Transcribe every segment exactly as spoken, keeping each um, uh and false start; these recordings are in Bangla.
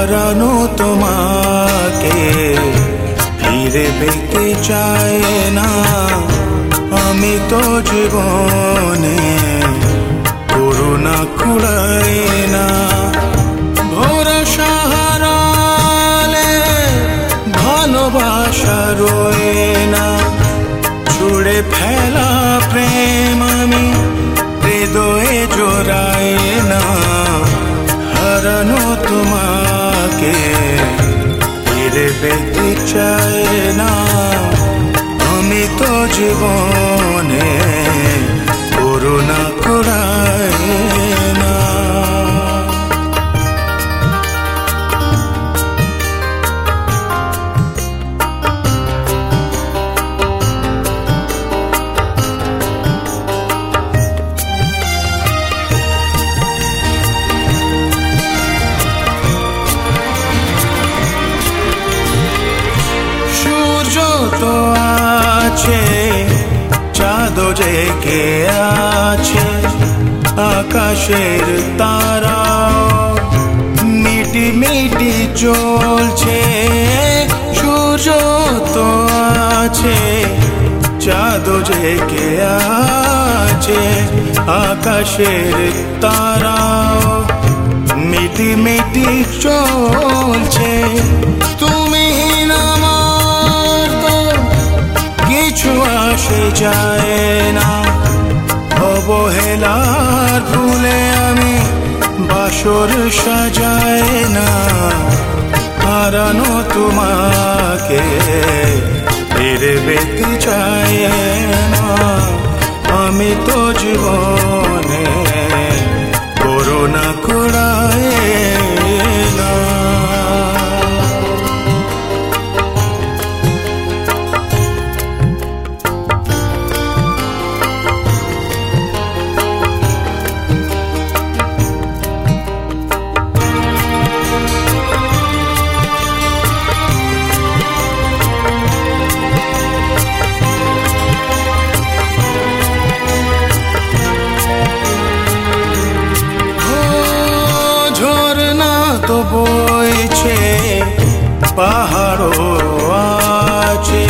হারানো তোমাকে ফিরে পেতে চাই না আমি তো জীবনে করুণা কুড়াই না ভরসা হারালে ভালোবাসা রয়ে না ছুড়ে ফেলা প্রেম আমি হৃদয়ে জোড়াই না হারানো তোমাকে ফিরে পেতে চাই না আমি তো জীবনে করুণা কুড়াই না তো আছে চাঁদ জেগে আছে আকাশের তারাও মিটি মিটি চলছে সূর্য তো আছে চাঁদ জেগে আছে আকাশের তারাও মিটি মিটি চলছে তুমি কিছু আসে যায় না অবহেলার ফুলে আমি বাসর সাজায় না হারানো তোমাকে ফিরে পেতে চাই না আমি তো জীবনে করুণা কুড়াই না তো বইছে পাহাড়ও আছে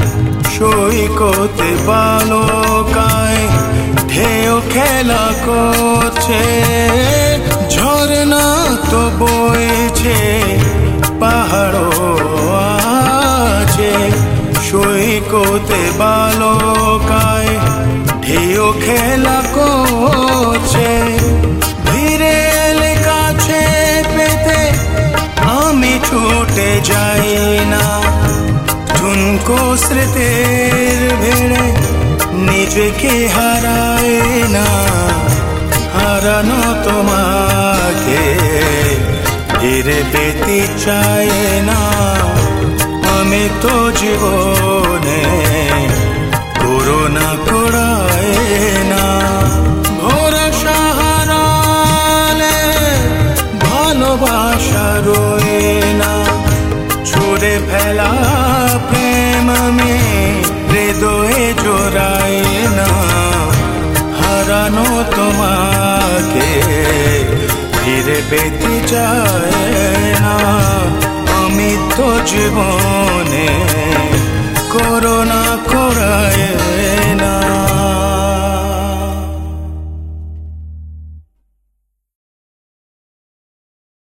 সৈকতে বালকায় ঢেউ খেলা করছে ঝরনা তো বইছে পাহাড়ও আছে সৈকতে বালকায় ঢেউ খেলা করছে ধীরে কাছে পেতে আমি ছুটে যাই না ঝুনকো স্মৃতির ভেড়ে নিজেকে হারাই না হারানো তোমাকে ফিরে পেতে চাই না আমি তো জীবনে করুণা কুড়াই না ভরসা হারালে ভালোবাসা রয়ে না ছুড়ে ফেলা প্রেম আমি হৃদয়ে জোড়াই না হারানো তোমাকে ফিরে পেতে চাই না আমি তো জীবনে